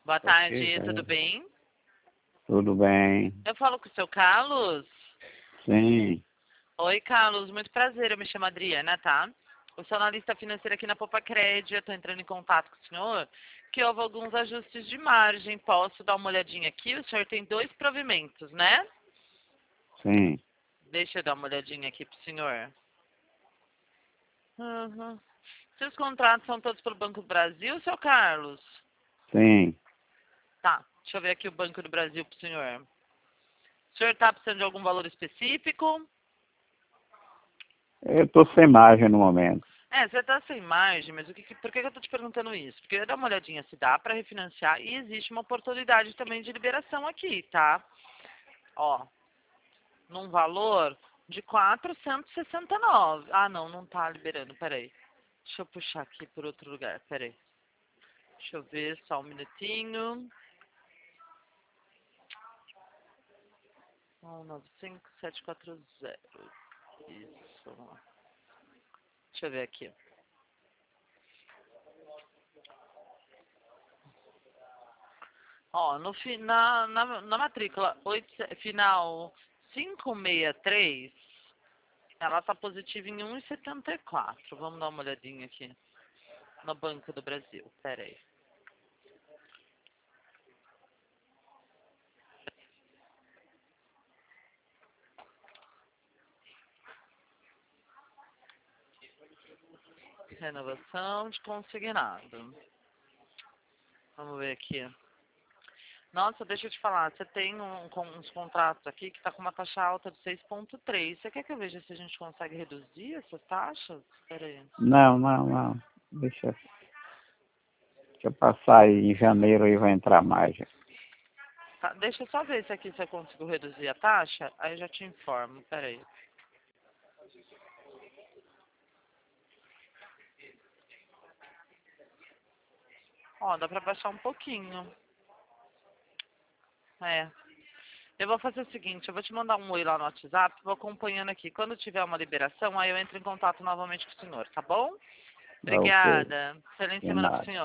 Boa Ok, tarde, tudo cara. bem? Tudo bem? Eu falo com o seu Carlos. Sim, Oi, Carlos, muito prazer. Eu me chamo Adriana, tá? Eu sou analista financeira aqui na Popacred. Eu tô entrando em contato com o senhor, que houve alguns ajustes de margem. Posso dar uma olhadinha aqui? O senhor tem 2 provimentos, né? sim. Deixa eu dar uma olhadinha aqui pro senhor. Uhum. Seus contratos são todos pelo Banco do Brasil, seu Carlos? Sim. Tá, deixa eu ver aqui o Banco do Brasil pro senhor. O senhor tá precisando de algum valor específico? Eu estou sem margem no momento. Você tá sem margem, mas por que eu tô te perguntando isso? Porque eu ia dar uma olhadinha se dá para refinanciar e existe uma oportunidade também de liberação aqui, tá? Ó, num valor de 469. Ah, não, não tá liberando, peraí. Deixa eu puxar aqui por outro lugar, peraí. Deixa eu ver, só um minutinho. 195740. Isso. Deixa eu ver aqui. Ó, na matrícula final 563, ela tá positiva em 1,74. Vamos dar uma olhadinha aqui no Banco do Brasil. Pera aí. Renovação de consignado. Vamos ver aqui. Nossa, deixa eu te falar, você tem uns contratos aqui que tá com uma taxa alta de 6,3. Você quer que eu veja se a gente consegue reduzir essas taxas? Pera aí. Não, não, não. Deixa eu passar aí em janeiro e vai entrar margem. Tá, deixa eu só ver se aqui você conseguiu reduzir a taxa, aí eu já te informo. Pera aí. Ó, dá pra baixar um pouquinho. É. Eu vou fazer o seguinte, eu vou te mandar um oi lá no WhatsApp, vou acompanhando aqui. Quando tiver uma liberação, aí eu entro em contato novamente com o senhor, tá bom? Ok, Obrigada. Excelente de semana pro nada. senhor.